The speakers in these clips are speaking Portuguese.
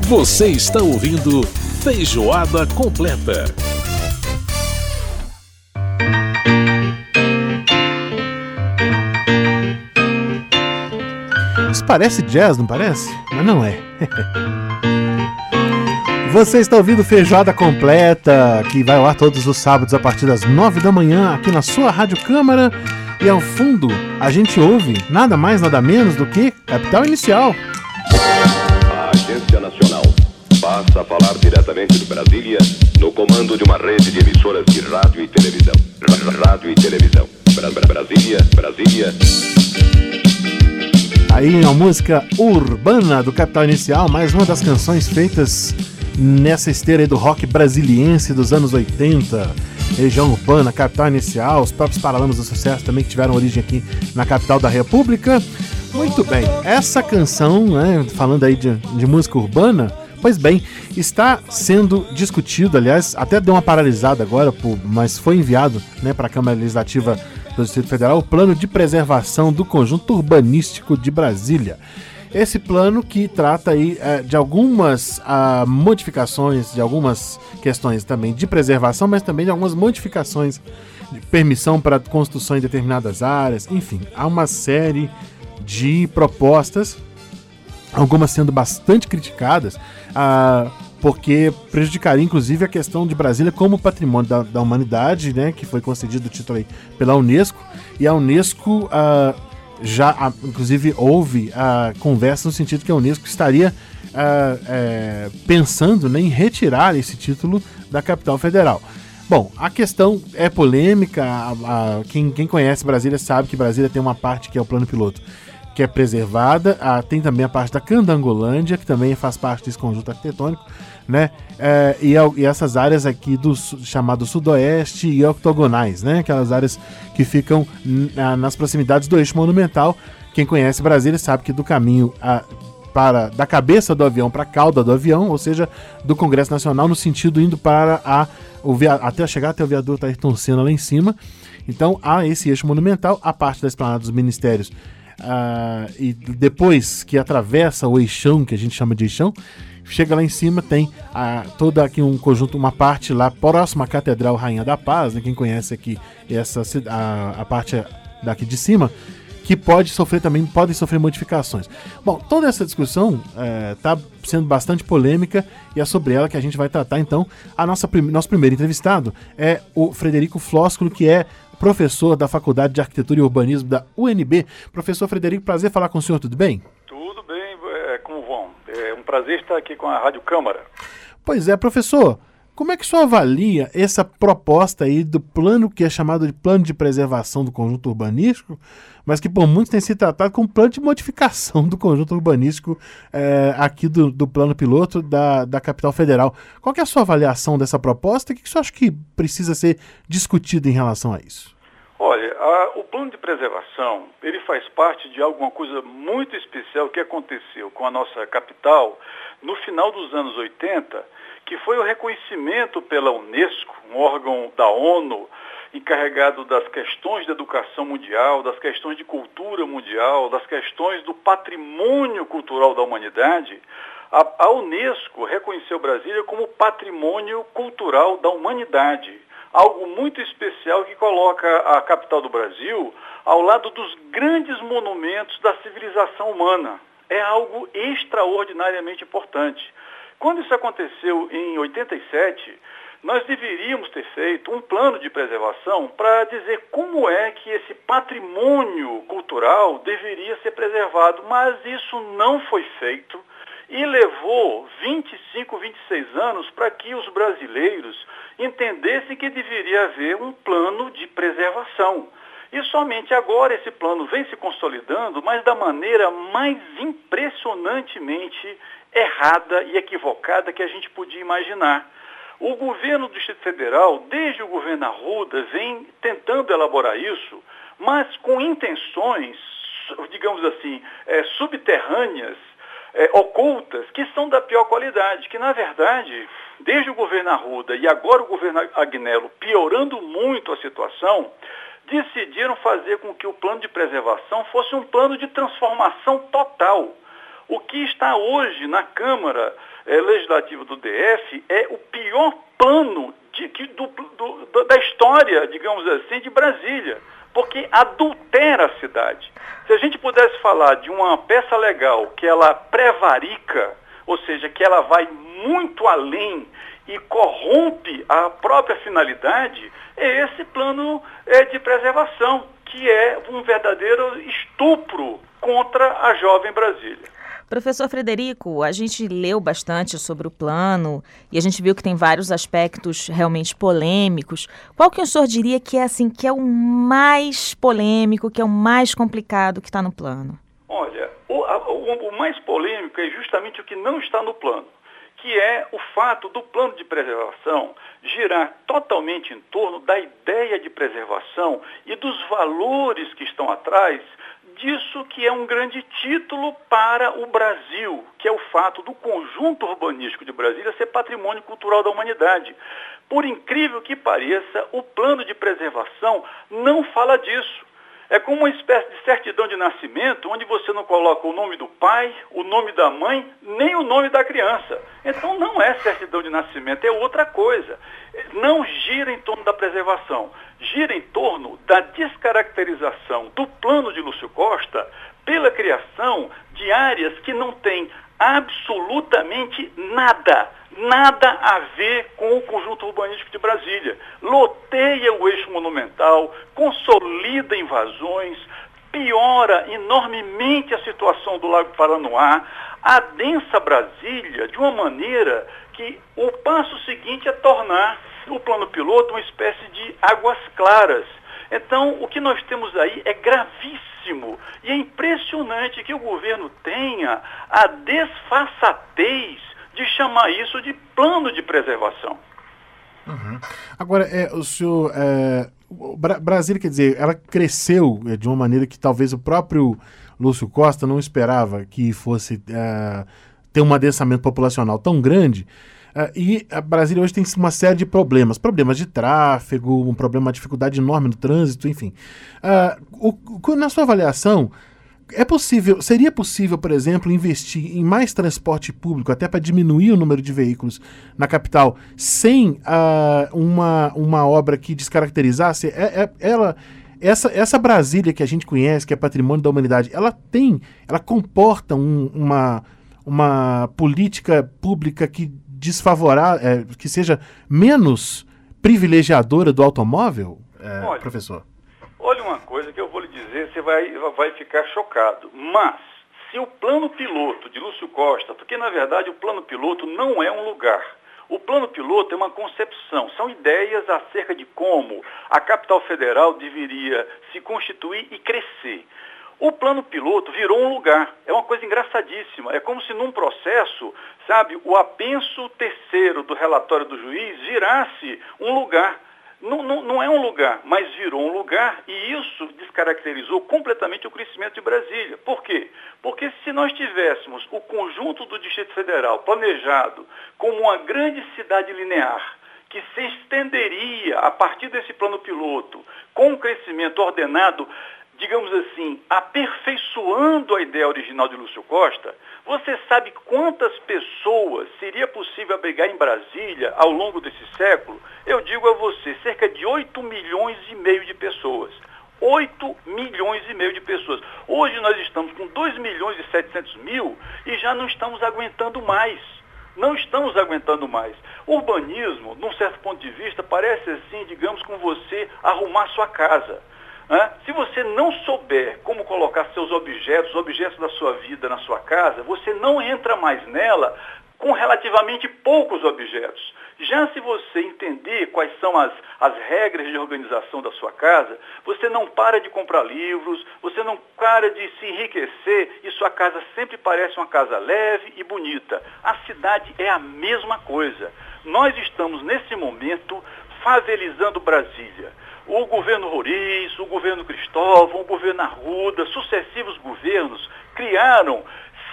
Você está ouvindo Feijoada Completa. Isso parece jazz, não parece? Mas não é. Você está ouvindo Feijoada Completa, que vai ao ar todos os sábados a partir das 9 da manhã, aqui na sua Rádio Câmara. E ao fundo, a gente ouve nada mais, nada menos do que Capital Inicial. A Agência Nacional passa a falar diretamente de Brasília, no comando de uma rede de emissoras de rádio e televisão. Rádio e televisão. Brasília, Brasília. Aí a música urbana do Capital Inicial, mais uma das canções feitas nessa esteira aí do rock brasiliense dos anos 80. Região urbana, Capital Inicial, os próprios Paralamas do Sucesso também que tiveram origem aqui na capital da República. Muito bem, essa canção, né, falando aí de música urbana, pois bem, está sendo discutido, aliás, até deu uma paralisada agora, mas foi enviado, né, para a Câmara Legislativa do Distrito Federal o plano de preservação do conjunto urbanístico de Brasília. Esse plano que trata aí de algumas modificações, de algumas questões também de preservação, mas também de algumas modificações de permissão para construção em determinadas áreas, enfim, há uma série de propostas, algumas sendo bastante criticadas, porque prejudicaria inclusive a questão de Brasília como patrimônio da humanidade, né, que foi concedido o título aí pela Unesco, e a Unesco já, inclusive, houve conversa no sentido que a Unesco estaria pensando, né, em retirar esse título da capital federal. Bom, a questão é polêmica, quem conhece Brasília sabe que Brasília tem uma parte que é o plano piloto, que é preservada, tem também a parte da Candangolândia, que também faz parte desse conjunto arquitetônico, né? E essas áreas aqui do chamado Sudoeste e octogonais, né? Aquelas áreas que ficam nas proximidades do eixo monumental. Quem conhece Brasília sabe que do caminho da cabeça do avião para a cauda do avião, ou seja, do Congresso Nacional, no sentido indo para até chegar até o viaduto Ayrton Senna lá em cima. Então há esse eixo monumental, a parte da esplanada dos ministérios. E depois que atravessa o eixão, que a gente chama de eixão, chega lá em cima, tem todo aqui um conjunto, uma parte lá próxima à Catedral Rainha da Paz, né? Quem conhece aqui a parte daqui de cima, que podem sofrer modificações. Bom, toda essa discussão está sendo bastante polêmica e é sobre ela que a gente vai tratar. Então, nosso primeiro entrevistado é o Frederico Flósculo, que é professor da Faculdade de Arquitetura e Urbanismo da UNB. Professor Frederico, prazer falar com o senhor, tudo bem? Tudo bem, como vão? É um prazer estar aqui com a Rádio Câmara. Pois é, professor, como é que o senhor avalia essa proposta aí do plano que é chamado de plano de preservação do conjunto urbanístico, mas que por muitos tem sido tratado como plano de modificação do conjunto urbanístico aqui do plano piloto da capital federal? Qual que é a sua avaliação dessa proposta e o que o senhor acha que precisa ser discutido em relação a isso? Olha, o plano de preservação, ele faz parte de alguma coisa muito especial que aconteceu com a nossa capital no final dos anos 80, que foi o reconhecimento pela Unesco, um órgão da ONU, encarregado das questões da educação mundial, das questões de cultura mundial, das questões do patrimônio cultural da humanidade. A Unesco reconheceu Brasília como patrimônio cultural da humanidade, algo muito especial que coloca a capital do Brasil ao lado dos grandes monumentos da civilização humana. É algo extraordinariamente importante. Quando isso aconteceu em 87, nós deveríamos ter feito um plano de preservação para dizer como é que esse patrimônio cultural deveria ser preservado, mas isso não foi feito e levou 25, 26 anos para que os brasileiros entendessem que deveria haver um plano de preservação. E somente agora esse plano vem se consolidando, mas da maneira mais impressionantemente errada e equivocada que a gente podia imaginar. O governo do Distrito Federal, desde o governo Arruda, vem tentando elaborar isso, mas com intenções, digamos assim, subterrâneas, ocultas, que são da pior qualidade, que na verdade, desde o governo Arruda e agora o governo Agnello, piorando muito a situação, decidiram fazer com que o plano de preservação fosse um plano de transformação total. O que está hoje na Câmara Legislativa do DF é o pior plano da história, digamos assim, de Brasília, porque adultera a cidade. Se a gente pudesse falar de uma peça legal que ela prevarica, ou seja, que ela vai muito além e corrompe a própria finalidade, é esse plano de preservação, que é um verdadeiro estupro contra a jovem Brasília. Professor Frederico, a gente leu bastante sobre o plano e a gente viu que tem vários aspectos realmente polêmicos. Qual que o senhor diria que é o mais polêmico, que é o mais complicado que está no plano? Olha, o mais polêmico é justamente o que não está no plano, que é o fato do plano de preservação girar totalmente em torno da ideia de preservação e dos valores que estão atrás disso, que é um grande título para o Brasil, que é o fato do conjunto urbanístico de Brasília ser patrimônio cultural da humanidade. Por incrível que pareça, o plano de preservação não fala disso. É como uma espécie de certidão de nascimento, onde você não coloca o nome do pai, o nome da mãe, nem o nome da criança. Então não é certidão de nascimento, é outra coisa. Não gira em torno da preservação, gira em torno da descaracterização do plano de Lúcio Costa pela criação de áreas que não têm absolutamente nada a ver com o conjunto urbanístico de Brasília. Loteia o eixo monumental, consolida invasões, piora enormemente a situação do Lago Paranoá, adensa Brasília de uma maneira que o passo seguinte é tornar o plano piloto uma espécie de águas claras. Então, o que nós temos aí é gravíssimo e é impressionante que o governo tenha a desfaçatez de chamar isso de plano de preservação. Uhum. Agora, o senhor... Brasília, quer dizer, ela cresceu de uma maneira que talvez o próprio Lúcio Costa não esperava que fosse ter um adensamento populacional tão grande. E a Brasília hoje tem uma série de problemas de tráfego, uma dificuldade enorme no trânsito, enfim. Na sua avaliação, seria possível, por exemplo, investir em mais transporte público, até para diminuir o número de veículos na capital, sem uma obra que descaracterizasse? Essa Brasília que a gente conhece, que é patrimônio da humanidade, ela comporta uma política pública que que seja menos privilegiadora do automóvel, professor? Olha uma coisa que eu vou lhe dizer, você vai ficar chocado. Mas, se o plano piloto de Lúcio Costa, porque na verdade o plano piloto não é um lugar. O plano piloto é uma concepção, são ideias acerca de como a capital federal deveria se constituir e crescer. O plano piloto virou um lugar. É uma coisa engraçadíssima. É como se num processo, o apenso terceiro do relatório do juiz virasse um lugar. Não é um lugar, mas virou um lugar e isso descaracterizou completamente o crescimento de Brasília. Por quê? Porque se nós tivéssemos o conjunto do Distrito Federal planejado como uma grande cidade linear, que se estenderia a partir desse plano piloto, com um crescimento ordenado, digamos assim, aperfeiçoando a ideia original de Lúcio Costa, você sabe quantas pessoas seria possível abrigar em Brasília ao longo desse século? Eu digo a você, cerca de 8 milhões e meio de pessoas. 8 milhões e meio de pessoas. Hoje nós estamos com 2 milhões e 700 mil e já não estamos aguentando mais. Não estamos aguentando mais. Urbanismo, num certo ponto de vista, parece assim, digamos, como você arrumar sua casa. Se você não souber como colocar seus objetos, os objetos da sua vida na sua casa, você não entra mais nela com relativamente poucos objetos. Já se você entender quais são as regras de organização da sua casa, você não para de comprar livros, você não para de se enriquecer e sua casa sempre parece uma casa leve e bonita. A cidade é a mesma coisa. Nós estamos, nesse momento, favelizando Brasília. O governo Roriz, o governo Cristóvão, o governo Arruda, sucessivos governos criaram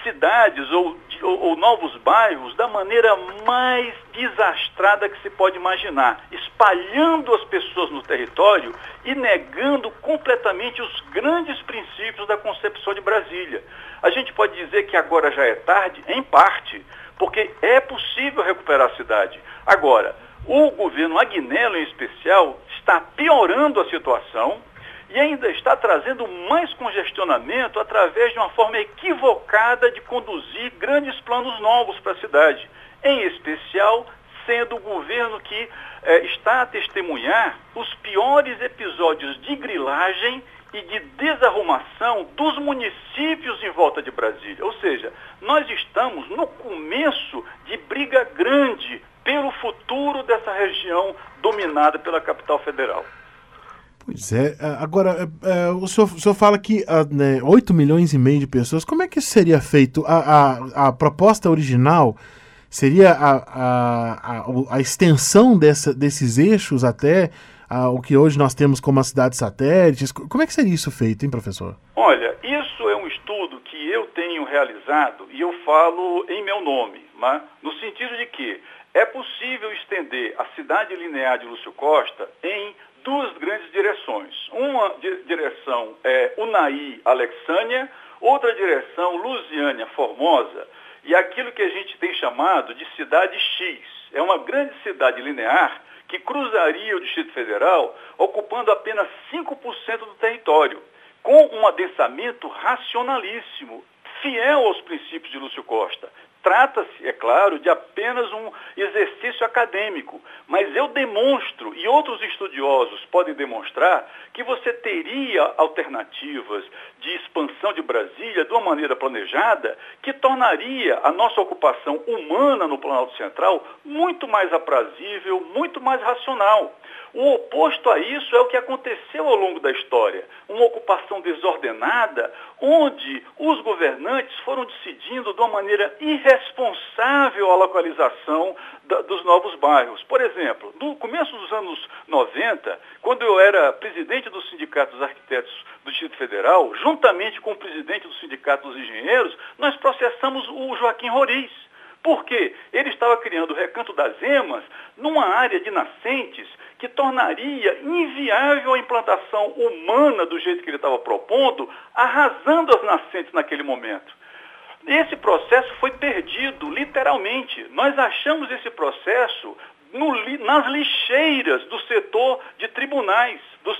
cidades ou novos bairros da maneira mais desastrada que se pode imaginar, espalhando as pessoas no território e negando completamente os grandes princípios da concepção de Brasília. A gente pode dizer que agora já é tarde, em parte, porque é possível recuperar a cidade. Agora, o governo Agnello, em especial, está piorando a situação e ainda está trazendo mais congestionamento através de uma forma equivocada de conduzir grandes planos novos para a cidade. Em especial, sendo o governo que está a testemunhar os piores episódios de grilagem e de desarrumação dos municípios em volta de Brasília. Ou seja, nós estamos no começo de briga grande pelo futuro dessa região dominada pela capital federal. Pois é. Agora, o senhor fala que 8 milhões e meio de pessoas, como é que isso seria feito? A proposta original seria a extensão desses eixos até o que hoje nós temos como as cidades satélites? Como é que seria isso feito, hein, professor? Olha, isso é um estudo que eu tenho realizado e eu falo em meu nome, né? No sentido de que é possível estender a cidade linear de Lúcio Costa em duas grandes direções. Uma direção é Unai-Alexânia, outra direção Lusiânia-Formosa, e aquilo que a gente tem chamado de cidade X. É uma grande cidade linear que cruzaria o Distrito Federal, ocupando apenas 5% do território, com um adensamento racionalíssimo, fiel aos princípios de Lúcio Costa. Trata-se, é claro, de apenas um exercício acadêmico, mas eu demonstro, e outros estudiosos podem demonstrar, que você teria alternativas de expansão de Brasília de uma maneira planejada que tornaria a nossa ocupação humana no Planalto Central muito mais aprazível, muito mais racional. O oposto a isso é o que aconteceu ao longo da história, uma ocupação desordenada, onde os governantes foram decidindo de uma maneira irresponsável a localização dos novos bairros. Por exemplo, no começo dos anos 90, quando eu era presidente do Sindicato dos Arquitetos do Distrito Federal, juntamente com o presidente do Sindicato dos Engenheiros, nós processamos o Joaquim Roriz. Por quê? Ele estava criando o Recanto das Emas numa área de nascentes que tornaria inviável a implantação humana do jeito que ele estava propondo, arrasando as nascentes naquele momento. Esse processo foi perdido, literalmente. Nós achamos esse processo nas lixeiras do setor de tribunais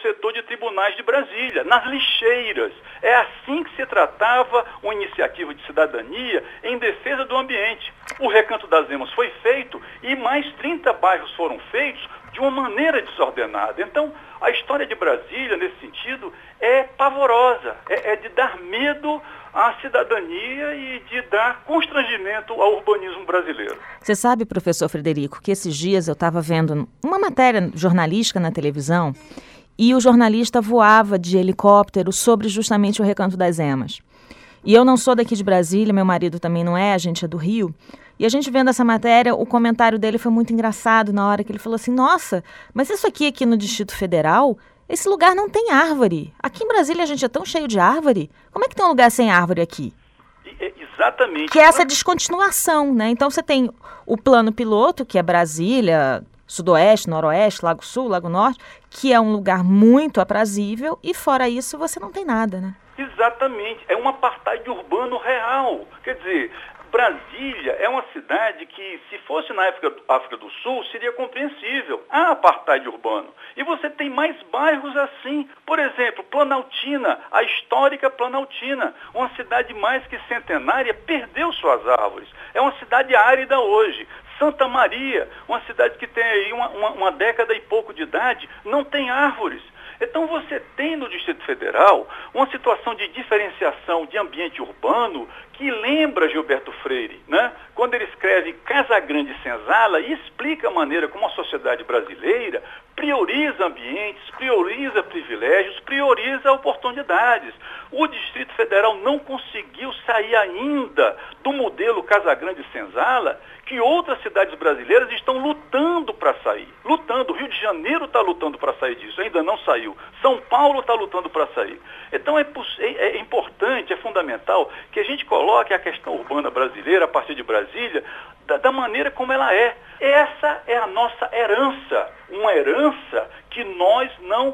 de Brasília, nas lixeiras. É assim que se tratava uma iniciativa de cidadania em defesa do ambiente. O Recanto das Emas foi feito e mais 30 bairros foram feitos de uma maneira desordenada. Então, a história de Brasília, nesse sentido, é pavorosa, é de dar medo à cidadania e de dar constrangimento ao urbanismo brasileiro. Você sabe, professor Frederico, que esses dias eu estava vendo uma matéria jornalística na televisão e o jornalista voava de helicóptero sobre justamente o Recanto das Emas. E eu não sou daqui de Brasília, meu marido também não é, a gente é do Rio. E a gente vendo essa matéria, o comentário dele foi muito engraçado na hora que ele falou assim, nossa, mas isso aqui no Distrito Federal, esse lugar não tem árvore. Aqui em Brasília a gente é tão cheio de árvore. Como é que tem um lugar sem árvore aqui? Exatamente. Que é essa descontinuação, né? Então você tem o plano piloto, que é Brasília, Sudoeste, Noroeste, Lago Sul, Lago Norte, que é um lugar muito aprazível e fora isso você não tem nada, né? Exatamente. É um apartheid urbano real. Quer dizer, Brasília é uma cidade que, se fosse na África do Sul, seria compreensível. Há apartheid urbano. E você tem mais bairros assim. Por exemplo, Planaltina, a histórica Planaltina, uma cidade mais que centenária, perdeu suas árvores. É uma cidade árida hoje. Santa Maria, uma cidade que tem aí uma década e pouco de idade, não tem árvores. Então você tem no Distrito Federal uma situação de diferenciação de ambiente urbano que lembra Gilberto Freire, né? Quando ele escreve Casa Grande Senzala e explica a maneira como a sociedade brasileira prioriza ambientes, prioriza privilégios, prioriza oportunidades. O Distrito Federal não conseguiu sair ainda do modelo Casa Grande Senzala, que outras cidades brasileiras estão lutando para sair. Lutando. O Rio de Janeiro está lutando para sair disso, ainda não saiu. São Paulo está lutando para sair. Então é importante, é fundamental que a gente coloque coloque a questão urbana brasileira, a partir de Brasília, da maneira como ela é. Essa é a nossa herança, uma herança que nós não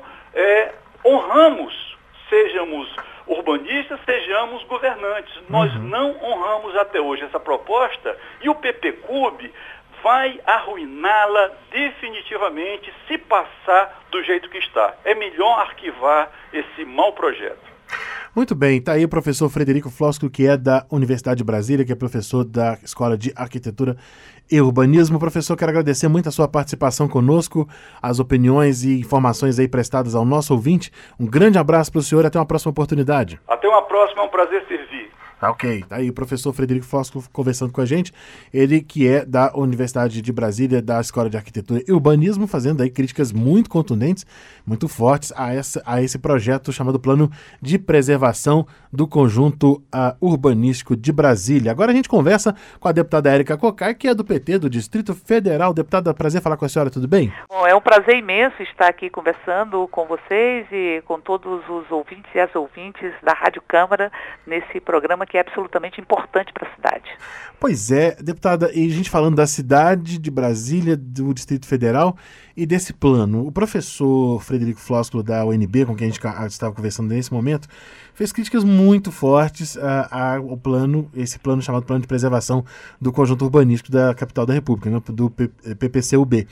honramos, sejamos urbanistas, sejamos governantes. Nós não honramos até hoje essa proposta e o PPCub vai arruiná-la definitivamente se passar do jeito que está. É melhor arquivar esse mau projeto. Muito bem, está aí o professor Frederico Flósculo, que é da Universidade de Brasília, que é professor da Escola de Arquitetura e Urbanismo. Professor, quero agradecer muito a sua participação conosco, as opiniões e informações aí prestadas ao nosso ouvinte. Um grande abraço para o senhor e até uma próxima oportunidade. Até uma próxima, é um prazer servir. Tá ok, tá aí o professor Frederico Flósculo conversando com a gente, ele que é da Universidade de Brasília, da Escola de Arquitetura e Urbanismo, fazendo aí críticas muito contundentes, muito fortes a esse projeto chamado Plano de Preservação do Conjunto Urbanístico de Brasília. Agora a gente conversa com a deputada Érica Cocai, que é do PT do Distrito Federal. Deputada, prazer falar com a senhora, tudo bem? Bom, é um prazer imenso estar aqui conversando com vocês e com todos os ouvintes e as ouvintes da Rádio Câmara nesse programa que é absolutamente importante para a cidade. Pois é, deputada, e a gente falando da cidade de Brasília, do Distrito Federal e desse plano. O professor Frederico Flósculo da UNB, com quem a gente estava conversando nesse momento, fez críticas muito fortes ao plano, esse plano chamado Plano de Preservação do Conjunto Urbanístico da Capital da República, né, do PPCUB.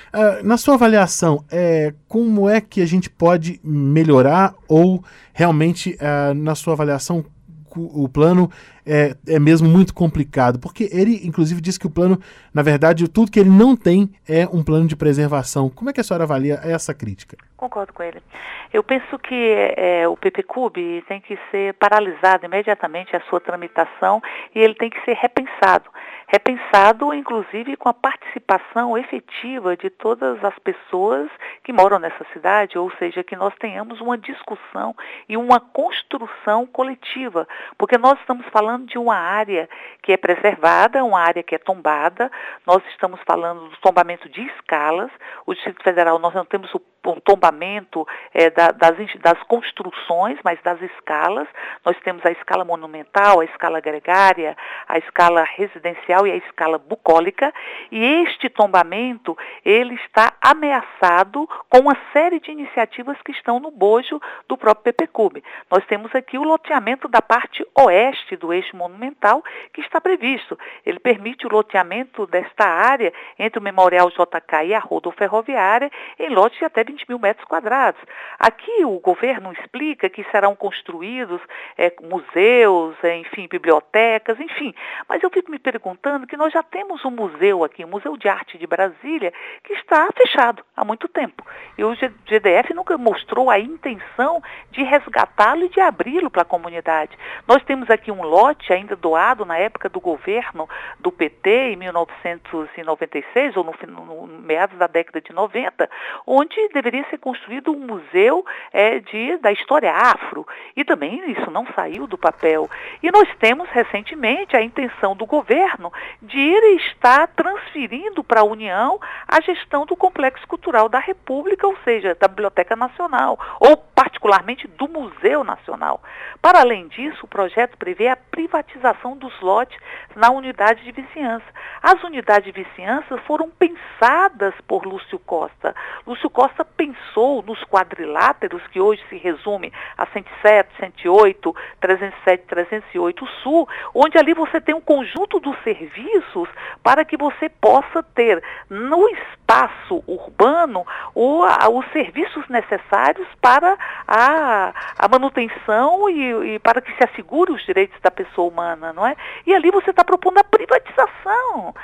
Na sua avaliação, como é que a gente pode melhorar ou realmente, na sua avaliação, o plano é mesmo muito complicado, porque ele, inclusive, disse que o plano, na verdade, tudo que ele não tem é um plano de preservação. Como é que a senhora avalia essa crítica? Concordo com ele. Eu penso que o PPCub tem que ser paralisado imediatamente a sua tramitação e ele tem que ser repensado. Repensado, inclusive, com a participação efetiva de todas as pessoas que moram nessa cidade, ou seja, que nós tenhamos uma discussão e uma construção coletiva, porque nós estamos falando de uma área que é preservada, uma área que é tombada, nós estamos falando do tombamento de escalas. O Distrito Federal, nós não temos o tombamento das construções, mas das escalas. Nós temos a escala monumental, a escala gregária, a escala residencial e a escala bucólica, e este tombamento, ele está ameaçado com uma série de iniciativas que estão no bojo do próprio PPCub. Nós temos aqui o loteamento da parte oeste do eixo monumental, que está previsto. Ele permite o loteamento desta área entre o Memorial JK e a rodoferroviária em lotes de até 20 mil metros quadrados. Aqui o governo explica que serão construídos museus, enfim, bibliotecas, enfim. Mas eu fico me perguntando que nós já temos um museu aqui, o Museu de Arte de Brasília, que está fechado há muito tempo. E o GDF nunca mostrou a intenção de resgatá-lo e de abri-lo para a comunidade. Nós temos aqui um lote ainda doado na época do governo do PT, em 1996, ou no meados da década de 90, onde deveria ser construído um museu da história afro. E também isso não saiu do papel. E nós temos recentemente a intenção do governo de estar transferindo para a União a gestão do Complexo Cultural da República, ou seja, da Biblioteca Nacional, ou particularmente do Museu Nacional. Para além disso, o projeto prevê a privatização dos lotes na unidade de vizinhança. As unidades de vizinhança foram pensadas por Lúcio Costa. Lúcio Costa pensou nos quadriláteros, que hoje se resume a 107, 108, 307, 308 Sul, onde ali você tem um conjunto dos serviços para que você possa ter no espaço urbano os serviços necessários para a manutenção e para que se assegure os direitos da pessoa humana, não é? E ali você está propondo a privatização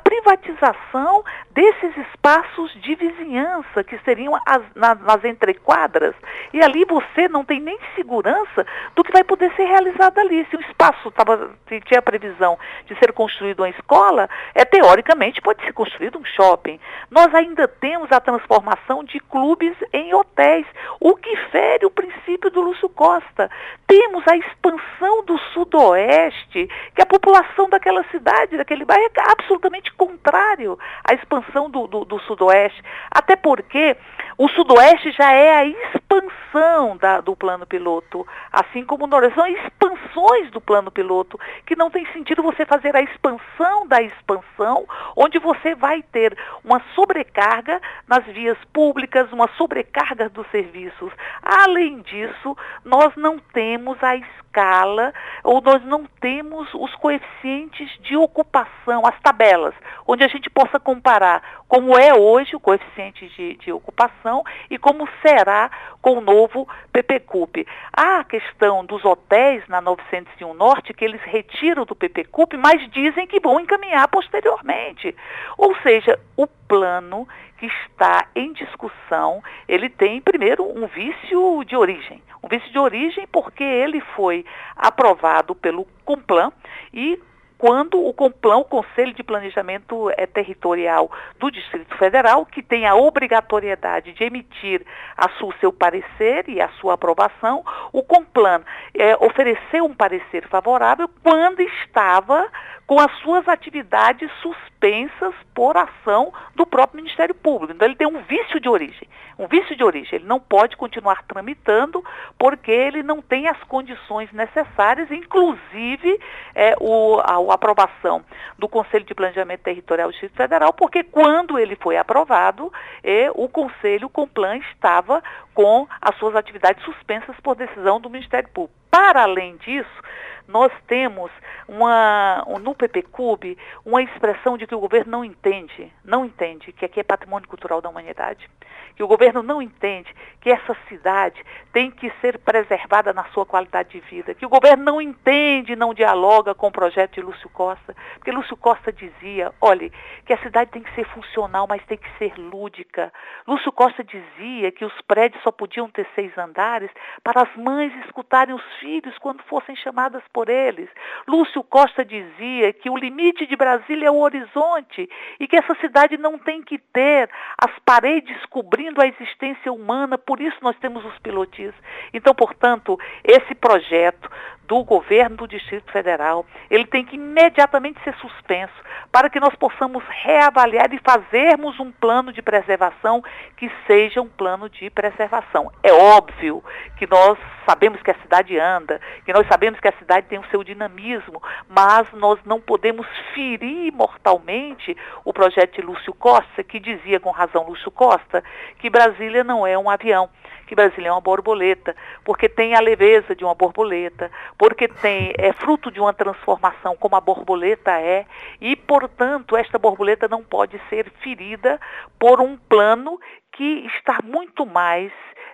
desses espaços de vizinhança, que seriam nas entrequadras, e ali você não tem nem segurança do que vai poder ser realizado ali. Se o espaço tinha a previsão de ser construído uma escola, teoricamente pode ser construído um shopping. Nós ainda temos a transformação de clubes em hotéis, o que fere o princípio do Lúcio Costa. Temos a expansão do sudoeste, que a população daquela cidade, daquele bairro, é absolutamente contrário à expansão do sudoeste, até porque O Sudoeste já é a expansão do plano piloto, assim como o Nordeste. São expansões do plano piloto, que não tem sentido você fazer a expansão da expansão, onde você vai ter uma sobrecarga nas vias públicas, uma sobrecarga dos serviços. Além disso, nós não temos a escala, ou nós não temos os coeficientes de ocupação, as tabelas, onde a gente possa comparar como é hoje o coeficiente de ocupação e como será com o novo PPCUP. Há a questão dos hotéis na 901 Norte, que eles retiram do PPCUP, mas dizem que vão encaminhar posteriormente. Ou seja, o plano que está em discussão, ele tem, primeiro, um vício de origem. Um vício de origem porque ele foi aprovado pelo CONPLAN e quando o CONPLAN, o Conselho de Planejamento Territorial do Distrito Federal, que tem a obrigatoriedade de emitir o seu parecer e a sua aprovação, o CONPLAN ofereceu um parecer favorável quando estava com as suas atividades suspensas por ação do próprio Ministério Público. Então ele tem um vício de origem. Ele não pode continuar tramitando porque ele não tem as condições necessárias, inclusive a aprovação do Conselho de Planejamento Territorial do Distrito Federal, porque quando ele foi aprovado, o Conselho, o CONPLAN, estava com as suas atividades suspensas por decisão do Ministério Público. Para além disso, nós temos no PPCUB uma expressão de que o governo não entende que aqui é patrimônio cultural da humanidade, que o governo não entende que essa cidade tem que ser preservada na sua qualidade de vida, que o governo não entende, não dialoga com o projeto de Lúcio Costa, porque Lúcio Costa dizia, olha, que a cidade tem que ser funcional, mas tem que ser lúdica. Lúcio Costa dizia que os prédios só podiam ter 6 andares para as mães escutarem os filhos quando fossem chamadas por eles. Lúcio Costa dizia que o limite de Brasília é o horizonte e que essa cidade não tem que ter as paredes cobrindo a existência humana, por isso nós temos os pilotis. Então, portanto, esse projeto do governo do Distrito Federal, ele tem que imediatamente ser suspenso para que nós possamos reavaliar e fazermos um plano de preservação que seja um plano de preservação. É óbvio que nós sabemos que a cidade anda, que nós sabemos que a cidade tem o seu dinamismo, mas nós não podemos ferir mortalmente o projeto de Lúcio Costa, que dizia com razão Lúcio Costa, que Brasília não é um avião, que Brasília é uma borboleta, porque tem a leveza de uma borboleta, porque é fruto de uma transformação como a borboleta é, e, portanto, esta borboleta não pode ser ferida por um plano que está muito mais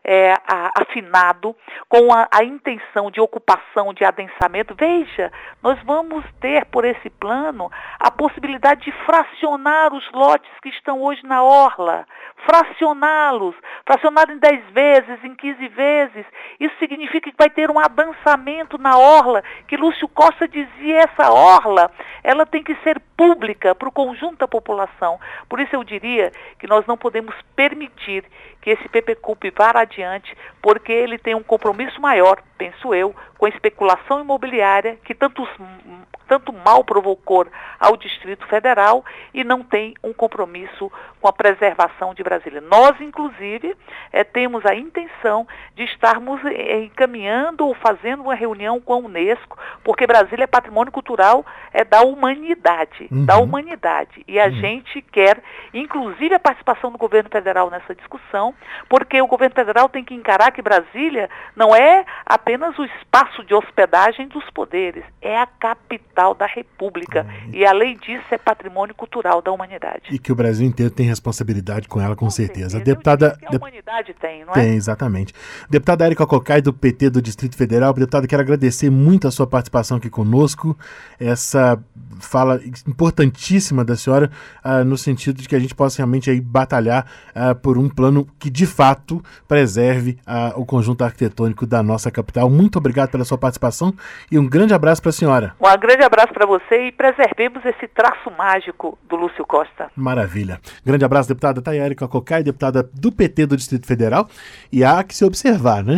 afinado com a intenção de ocupação, de adensamento. Veja, nós vamos ter por esse plano a possibilidade de fracionar os lotes que estão hoje na orla, fracioná-los em 10 vezes, em 15 vezes. Isso significa que vai ter um adensamento na orla, que Lúcio Costa dizia, essa orla, ela tem que ser pública para o conjunto da população. Por isso eu diria que nós não podemos permitir que esse PPCUP vá adiante, porque ele tem um compromisso maior, penso eu, com a especulação imobiliária, que tanto mal provocou ao Distrito Federal, e não tem um compromisso com a preservação de Brasília. Nós, inclusive, temos a intenção de estarmos encaminhando ou fazendo uma reunião com a Unesco, porque Brasília é patrimônio cultural da humanidade, e a gente quer, inclusive, a participação do governo federal nessa discussão, porque o governo federal tem que encarar que Brasília não é apenas o espaço de hospedagem dos poderes, é a capital da República, e além disso é patrimônio cultural da humanidade. E que o Brasil inteiro tem responsabilidade com ela, com certeza. A deputada... a humanidade tem, não é? Tem, exatamente. Deputada Érica Cocai, do PT do Distrito Federal. Deputada, quero agradecer muito a sua participação aqui conosco, essa fala importantíssima da senhora, no sentido de que a gente possa realmente aí batalhar por um plano que, de fato, preserve o conjunto arquitetônico da nossa capital. Muito obrigado pela sua participação e um grande abraço para a senhora. Um grande abraço para você e preservemos esse traço mágico do Lúcio Costa. Maravilha. Grande abraço, deputada Érica Cocai, deputada do PT do Distrito Federal. E há que se observar, né?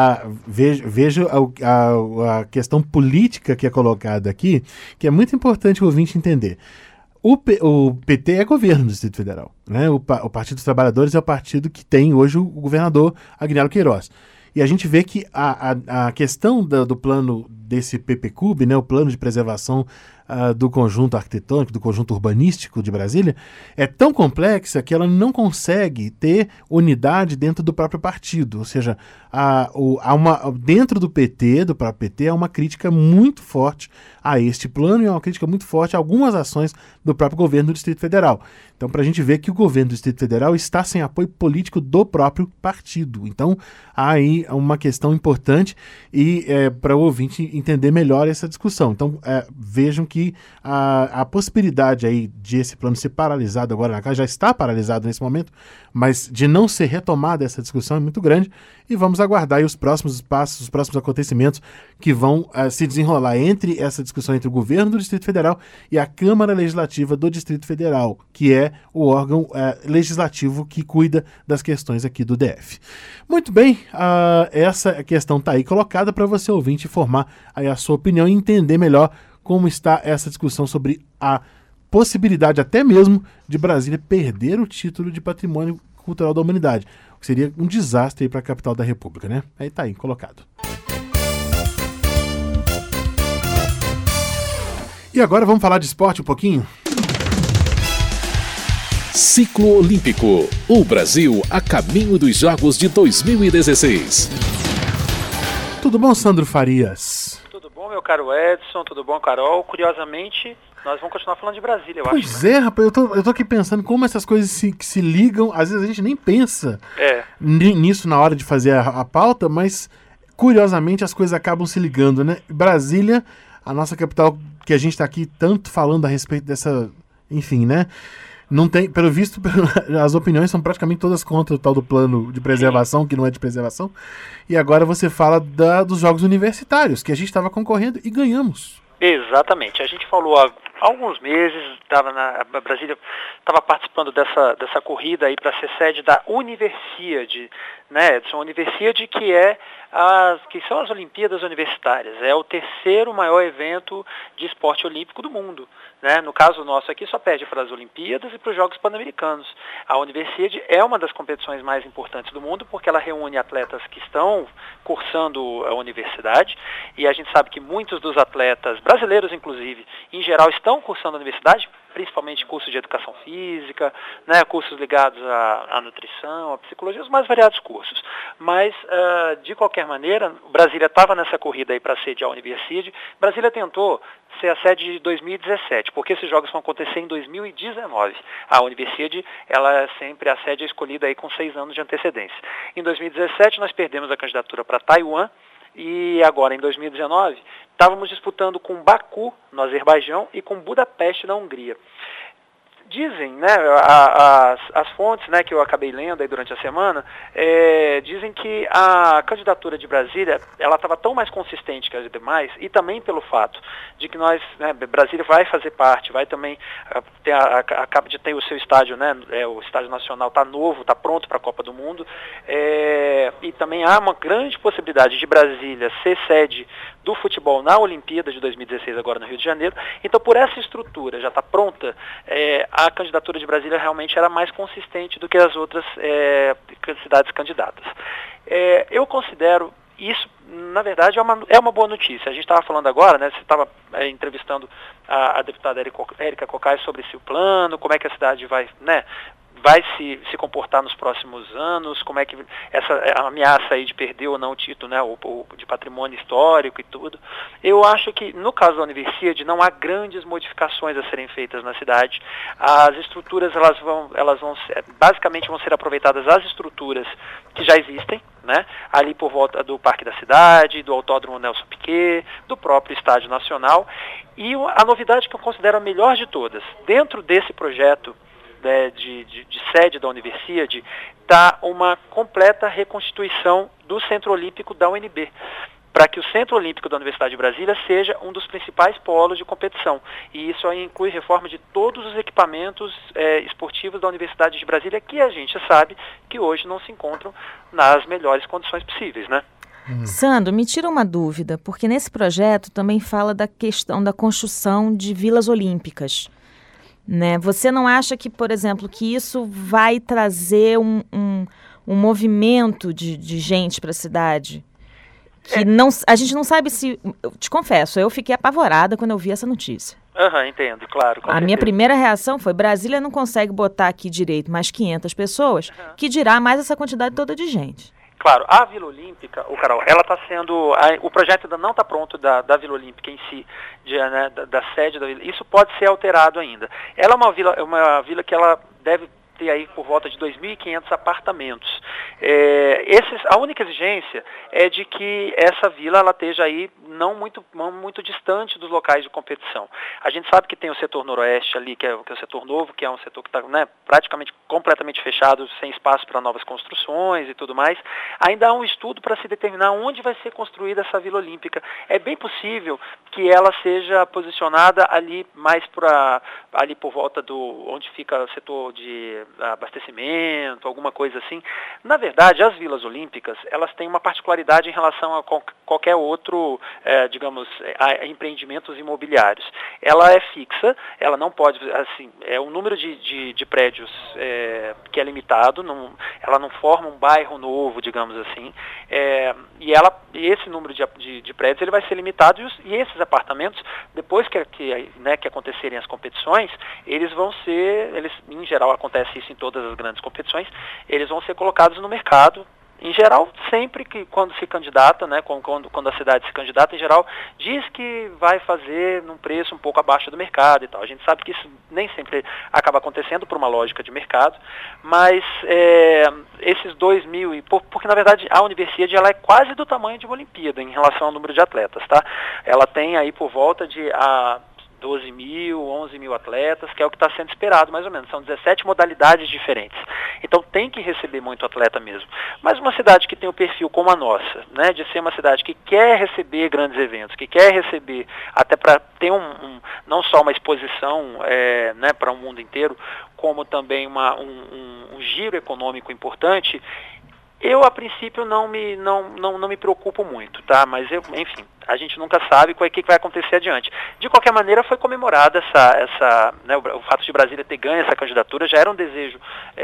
Vejo a questão política que é colocada aqui, que é muito importante o ouvinte entender. O PT é governo do Distrito Federal, né? O Partido dos Trabalhadores é o partido que tem hoje o governador Agnello Queiroz. E a gente vê que a questão do plano desse PPCUB, né, o plano de preservação do conjunto arquitetônico, do conjunto urbanístico de Brasília, é tão complexa que ela não consegue ter unidade dentro do próprio partido. Ou seja, dentro do PT, do próprio PT, há uma crítica muito forte a este plano e há uma crítica muito forte a algumas ações do próprio governo do Distrito Federal. Então, para a gente ver que o governo do Distrito Federal está sem apoio político do próprio partido. Então, há aí uma questão importante e para o ouvinte entender melhor essa discussão. Então, vejam que a possibilidade aí de esse plano ser paralisado agora na casa, já está paralisado nesse momento, mas de não ser retomada essa discussão é muito grande e vamos aguardar aí os próximos passos, os próximos acontecimentos que vão se desenrolar entre essa discussão entre o governo do Distrito Federal e a Câmara Legislativa do Distrito Federal, que é o órgão legislativo que cuida das questões aqui do DF. Muito bem, essa questão está aí colocada para você ouvinte formar aí a sua opinião e entender melhor como está essa discussão sobre a possibilidade até mesmo de Brasília perder o título de Patrimônio Cultural da Humanidade, o que seria um desastre para a capital da República, né? Aí está aí, colocado. E agora vamos falar de esporte um pouquinho? Ciclo Olímpico. O Brasil a caminho dos Jogos de 2016. Tudo bom, Sandro Farias? Tudo bom, meu caro Edson? Tudo bom, Carol? Curiosamente, nós vamos continuar falando de Brasília, eu acho. Pois é, rapaz, eu tô aqui pensando como essas coisas se ligam. Às vezes a gente nem pensa nisso na hora de fazer a pauta, mas curiosamente as coisas acabam se ligando, né? Brasília, a nossa capital, que a gente está aqui tanto falando a respeito dessa... Enfim, né? Não tem, pelo visto, as opiniões são praticamente todas contra o tal do plano de preservação, que não é de preservação. E agora você fala dos Jogos Universitários, que a gente estava concorrendo e ganhamos. Exatamente. A gente falou há alguns meses, Brasília estava participando dessa corrida aí para ser sede da Universiade, né, Edson? Universiade, que são as Olimpíadas Universitárias. É o terceiro maior evento de esporte olímpico do mundo, né? No caso nosso aqui só perde para as Olimpíadas e para os Jogos Pan-Americanos. A Universiade é uma das competições mais importantes do mundo porque ela reúne atletas que estão cursando a universidade e a gente sabe que muitos dos atletas, brasileiros inclusive, em geral estão cursando a universidade, principalmente cursos de educação física, né, cursos ligados à nutrição, à psicologia, os mais variados cursos. Mas, de qualquer maneira, Brasília estava nessa corrida aí para sediar a Universiade. Brasília tentou ser a sede de 2017, porque esses jogos vão acontecer em 2019. A Universiade, ela é sempre a sede escolhida aí com 6 anos de antecedência. Em 2017, nós perdemos a candidatura para Taiwan, e agora, em 2019, estávamos disputando com Baku, no Azerbaijão, e com Budapeste, na Hungria. Dizem, né, as fontes, né, que eu acabei lendo aí durante a semana, dizem que a candidatura de Brasília, ela estava tão mais consistente que as demais, e também pelo fato de que nós, né, Brasília vai fazer parte, vai também acaba de ter o seu estádio, né, o estádio nacional está novo, está pronto para a Copa do Mundo, e também há uma grande possibilidade de Brasília ser sede do futebol na Olimpíada de 2016 agora no Rio de Janeiro. Então, por essa estrutura já está pronta, a candidatura de Brasília realmente era mais consistente do que as outras cidades candidatas. Eu considero isso, na verdade, é uma boa notícia. A gente estava falando agora, né, você estava entrevistando a deputada Érica Cocai sobre esse plano, como é que a cidade vai, né, vai se comportar nos próximos anos, como é que essa ameaça aí de perder ou não o título, né, de patrimônio histórico e tudo. Eu acho que, no caso da Universiade, não há grandes modificações a serem feitas na cidade. As estruturas, basicamente vão ser aproveitadas as estruturas que já existem, né, ali por volta do Parque da Cidade, do Autódromo Nelson Piquet, do próprio Estádio Nacional. E a novidade que eu considero a melhor de todas, dentro desse projeto de sede da Universiade, está uma completa reconstituição do Centro Olímpico da UNB, para que o Centro Olímpico da Universidade de Brasília seja um dos principais polos de competição. E isso aí inclui reforma de todos os equipamentos esportivos da Universidade de Brasília, que a gente sabe que hoje não se encontram nas melhores condições possíveis, né? Sandro, me tira uma dúvida, porque nesse projeto também fala da questão da construção de vilas olímpicas. né? Você não acha que, por exemplo, que isso vai trazer um movimento de gente para a cidade? Que a gente não sabe se... Eu te confesso, eu fiquei apavorada quando eu vi essa notícia. Entendo, claro. A minha primeira reação foi, Brasília não consegue botar aqui direito mais 500 pessoas, que dirá mais essa quantidade toda de gente. Claro, a Vila Olímpica, Carol, ela está sendo... o projeto ainda não está pronto da Vila Olímpica em si, né, da sede da Vila. Isso pode ser alterado ainda. Ela é uma vila que ela deve ter aí por volta de 2.500 apartamentos. A única exigência é de que essa vila ela esteja aí não muito distante dos locais de competição. A gente sabe que tem o setor noroeste ali, que é o setor novo, que é um setor que está, né, praticamente completamente fechado, sem espaço para novas construções e tudo mais. Ainda há um estudo para se determinar onde vai ser construída essa Vila Olímpica. É bem possível que ela seja posicionada ali mais ali por volta onde fica o setor de abastecimento, alguma coisa assim. Na verdade, as vilas olímpicas, elas têm uma particularidade em relação a qualquer outro, a empreendimentos imobiliários. Ela é fixa, ela não pode, assim, é um número de prédios que é limitado, ela não forma um bairro novo, digamos assim, e esse número de prédios ele vai ser limitado e esses apartamentos, depois que acontecerem as competições, eles em geral acontece isso em todas as grandes competições, eles vão ser colocados no mercado. Em geral, sempre que quando se candidata, né, quando a cidade se candidata, em geral, diz que vai fazer num preço um pouco abaixo do mercado e tal. A gente sabe que isso nem sempre acaba acontecendo por uma lógica de mercado, mas esses 2.000, porque na verdade a Universidade ela é quase do tamanho de uma Olimpíada em relação ao número de atletas, tá? Ela tem aí por volta de 12.000, 11.000 atletas, que é o que está sendo esperado, mais ou menos. São 17 modalidades diferentes. Então tem que receber muito atleta mesmo. Mas uma cidade que tem o perfil como a nossa, né, de ser uma cidade que quer receber grandes eventos, que quer receber, até para ter não só uma exposição né, para o mundo inteiro, como também um giro econômico importante, eu, a princípio, não me preocupo muito, tá? Mas, enfim, a gente nunca sabe o que vai acontecer adiante. De qualquer maneira, foi comemorada né, o fato de Brasília ter ganho essa candidatura, já era um desejo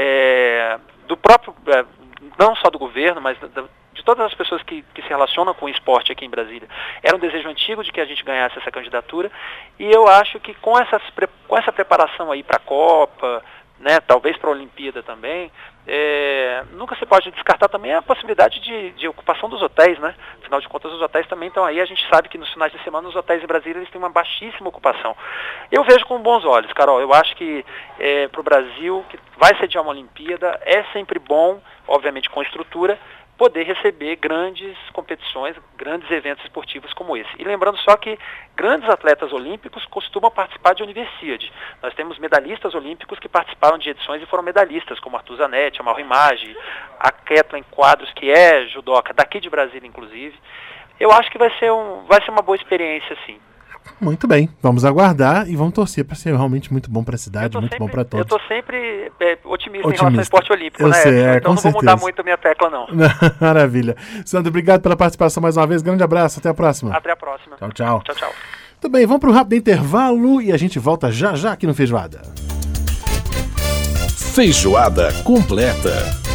do próprio, não só do governo, mas de todas as pessoas que se relacionam com o esporte aqui em Brasília. Era um desejo antigo de que a gente ganhasse essa candidatura, e eu acho que com essa preparação aí para a Copa, né, talvez para a Olimpíada também, nunca se pode descartar também a possibilidade de ocupação dos hotéis, né? Afinal de contas, os hotéis também estão aí. A gente sabe que nos finais de semana os hotéis em Brasília eles têm uma baixíssima ocupação. Eu vejo com bons olhos, Carol. Eu acho que para o Brasil, que vai sediar uma Olimpíada, é sempre bom, obviamente com estrutura, poder receber grandes competições, grandes eventos esportivos como esse. E lembrando só que grandes atletas olímpicos costumam participar de Universiade. Nós temos medalhistas olímpicos que participaram de edições e foram medalhistas, como Arthur Zanetti, a Mauro Image, a Kathleen Quadros, que é judoca, daqui de Brasília, inclusive. Eu acho que vai ser uma boa experiência, sim. Muito bem, vamos aguardar e vamos torcer para ser realmente muito bom para a cidade, muito bom para todos. Eu estou sempre otimista em relação ao esporte olímpico, né? Então não vou mudar muito a minha tecla, não. Maravilha. Sandro, obrigado pela participação mais uma vez, grande abraço, até a próxima. Até a próxima. Tchau, tchau. Tchau, tchau. Muito bem, vamos para um rápido intervalo e a gente volta já aqui no Feijoada. Feijoada completa.